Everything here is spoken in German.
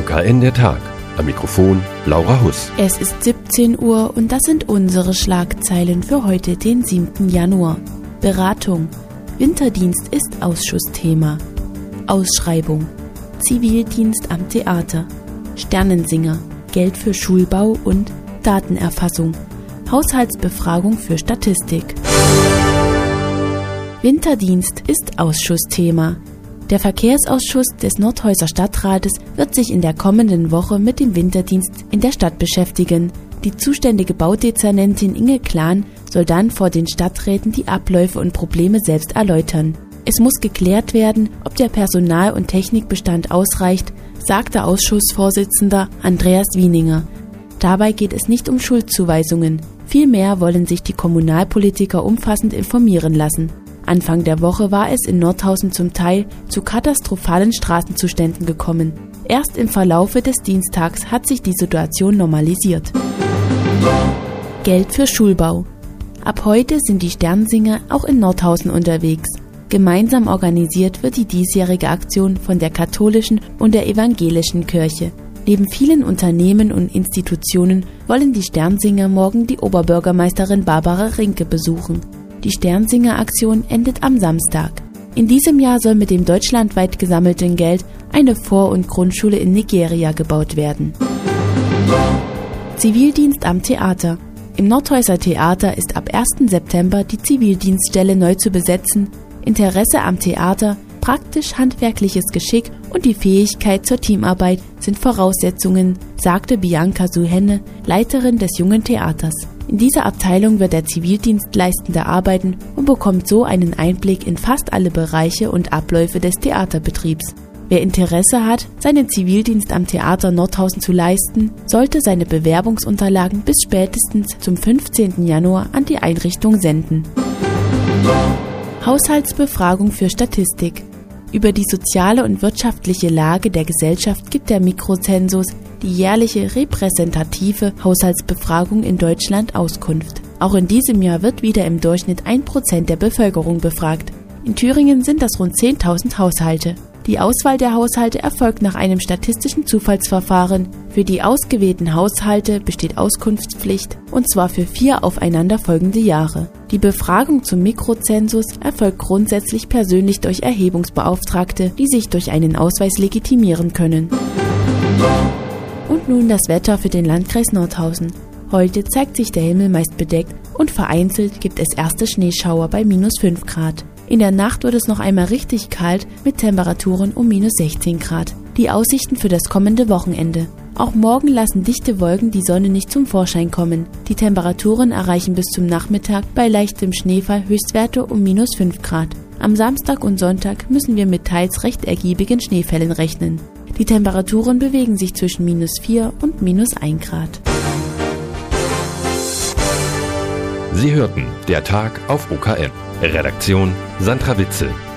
OKN der Tag. Am Mikrofon Laura Huss. Es ist 17 Uhr und das sind unsere Schlagzeilen für heute, den 7. Januar. Beratung. Winterdienst ist Ausschussthema. Ausschreibung. Zivildienst am Theater. Sternensinger. Geld für Schulbau und Datenerfassung. Haushaltsbefragung für Statistik. Winterdienst ist Ausschussthema. Der Verkehrsausschuss des Nordhäuser Stadtrates wird sich in der kommenden Woche mit dem Winterdienst in der Stadt beschäftigen. Die zuständige Baudezernentin Inge Klan soll dann vor den Stadträten die Abläufe und Probleme selbst erläutern. Es muss geklärt werden, ob der Personal- und Technikbestand ausreicht, sagte Ausschussvorsitzender Andreas Wieninger. Dabei geht es nicht um Schuldzuweisungen. Vielmehr wollen sich die Kommunalpolitiker umfassend informieren lassen. Anfang der Woche war es in Nordhausen zum Teil zu katastrophalen Straßenzuständen gekommen. Erst im Verlaufe des Dienstags hat sich die Situation normalisiert. Geld für Schulbau. Ab heute sind die Sternsinger auch in Nordhausen unterwegs. Gemeinsam organisiert wird die diesjährige Aktion von der katholischen und der evangelischen Kirche. Neben vielen Unternehmen und Institutionen wollen die Sternsinger morgen die Oberbürgermeisterin Barbara Rinke besuchen. Die Sternsinger-Aktion endet am Samstag. In diesem Jahr soll mit dem deutschlandweit gesammelten Geld eine Vor- und Grundschule in Nigeria gebaut werden. Zivildienst am Theater. Im Nordhäuser Theater ist ab 1. September die Zivildienststelle neu zu besetzen. Interesse am Theater, praktisch-handwerkliches Geschick und die Fähigkeit zur Teamarbeit sind Voraussetzungen, sagte Bianca Suhenne, Leiterin des Jungen Theaters. In dieser Abteilung wird der Zivildienstleistende arbeiten und bekommt so einen Einblick in fast alle Bereiche und Abläufe des Theaterbetriebs. Wer Interesse hat, seinen Zivildienst am Theater Nordhausen zu leisten, sollte seine Bewerbungsunterlagen bis spätestens zum 15. Januar an die Einrichtung senden. Haushaltsbefragung für Statistik. Über die soziale und wirtschaftliche Lage der Gesellschaft gibt der Mikrozensus, die jährliche repräsentative Haushaltsbefragung in Deutschland, Auskunft. Auch in diesem Jahr wird wieder im Durchschnitt 1% der Bevölkerung befragt. In Thüringen sind das rund 10.000 Haushalte. Die Auswahl der Haushalte erfolgt nach einem statistischen Zufallsverfahren. Für die ausgewählten Haushalte besteht Auskunftspflicht, und zwar für 4 aufeinanderfolgende Jahre. Die Befragung zum Mikrozensus erfolgt grundsätzlich persönlich durch Erhebungsbeauftragte, die sich durch einen Ausweis legitimieren können. Und nun das Wetter für den Landkreis Nordhausen. Heute zeigt sich der Himmel meist bedeckt und vereinzelt gibt es erste Schneeschauer bei -5 Grad. In der Nacht wird es noch einmal richtig kalt mit Temperaturen um -16 Grad. Die Aussichten für das kommende Wochenende. Auch morgen lassen dichte Wolken die Sonne nicht zum Vorschein kommen. Die Temperaturen erreichen bis zum Nachmittag bei leichtem Schneefall Höchstwerte um -5 Grad. Am Samstag und Sonntag müssen wir mit teils recht ergiebigen Schneefällen rechnen. Die Temperaturen bewegen sich zwischen -4 und -1 Grad. Sie hörten der Tag auf OKN. Redaktion Sandra Witzel.